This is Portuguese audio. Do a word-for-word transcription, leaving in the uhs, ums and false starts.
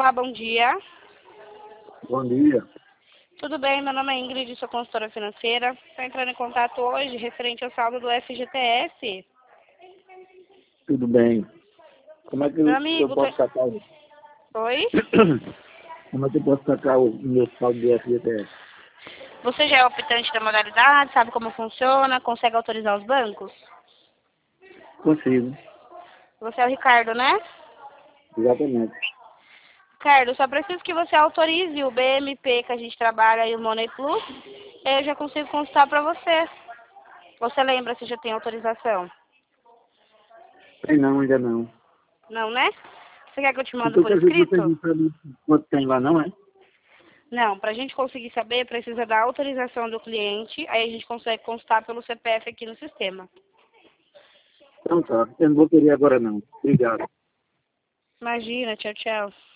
Olá, bom dia. Bom dia. Tudo bem? Meu nome é Ingrid, sou consultora financeira. Estou entrando em contato hoje referente ao saldo do F G T S. Tudo bem. Como é que Meu eu, eu amigo, posso tô... sacar o... Oi? Como é que eu posso sacar o meu saldo do F G T S? Você já é optante da modalidade, sabe como funciona, consegue autorizar os bancos? Consigo. Você é o Ricardo, né? Exatamente. Ricardo, só preciso que você autorize o B M P que a gente trabalha e o Money Plus. Eu já consigo consultar para você. Você lembra se já tem autorização? Tem não, ainda não. Não, né? Você quer que eu te mando Então por quer dizer que vocês escrito? não sabem quanto tem lá, não é? Não, para a gente conseguir saber, precisa da autorização do cliente, aí a gente consegue constar pelo C P F aqui no sistema. Então tá. Eu não vou querer agora não. Obrigado. Imagina, tchau, tchau.